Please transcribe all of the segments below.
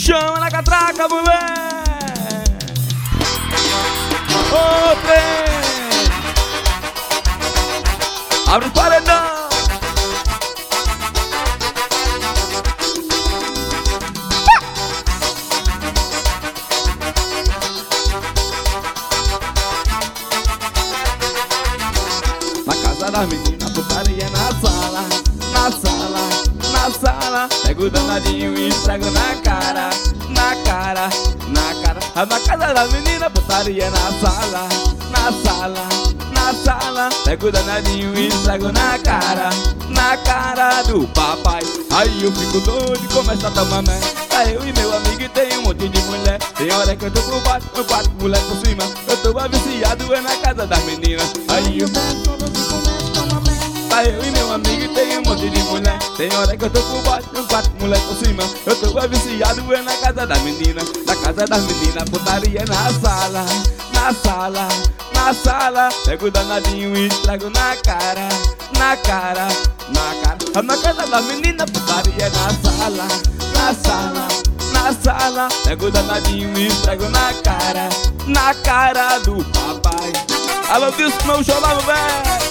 Chama na catraca, mulher. Ô, trem. Abre o paredão. Na casa das meninas, putaria na sala, na sala, na sala. Pego o danadinho e estrago na cara, na cara, na cara. Na casa das meninas, putaria na sala, na sala, na sala. Pego o danadinho e estrago na cara do papai. Aí eu fico doido e começo a tomar mé. Aí eu e meu amigo e tem um monte de mulher. Tem hora que eu tô por baixo, eu bato mulher por cima. Eu tô viciado é na casa das meninas. Aí eu eu e meu amigo tem um monte de mulher. Tem hora que eu tô por baixo, eu bato mulher por cima. Eu tô viciado é na casa das meninas. Na casa das meninas, putaria na sala, na sala, na sala. Pego o danadinho e estrago na cara, na cara, na cara. Na casa das meninas, putaria na sala, na sala, na sala. Pego o danadinho e estrago na cara do papai. Alô, disco, meu show lá, velho.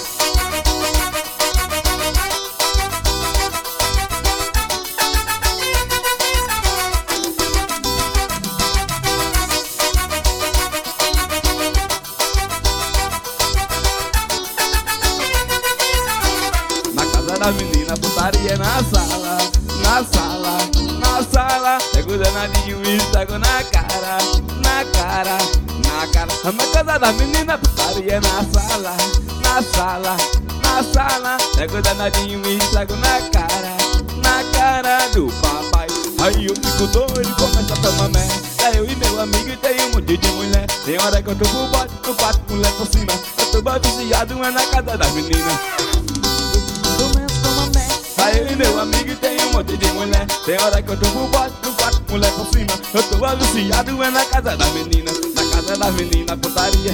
Das meninas, putaria na sala, na sala, na sala. Pego o danadinho e estrago na cara, na cara, na cara. Na casa das meninas, putaria na sala, na sala, na sala. Pego o danadinho e estrago na cara do papai. Aí eu fico doido e começo a tomar mé. Aí eu e meu amigo tem um monte de mulher. Tem hora que eu tô por baixo, eu bato mulher por cima. Eu tô viciado é na casa das meninas. Aí eu e meu amigo tem um monte de mulher. Tem hora que eu tô por baixo, eu bato mulher por cima. Eu tô viciado é na casa das meninas. Na casa das meninas, putaria.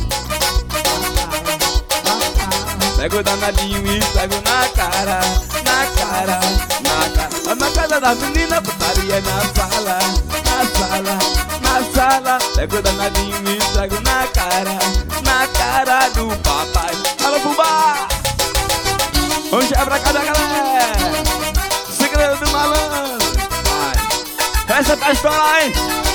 Pego o danadinho e estrago na cara, na cara, na cara. Na casa das meninas, putaria na sala, na sala, na sala. Pego o danadinho e estrago na cara do papai. Alô, fubá! Vamos chegar pra casa, galera. Segredo do malandro. Vai. Essa é pra estourar, hein?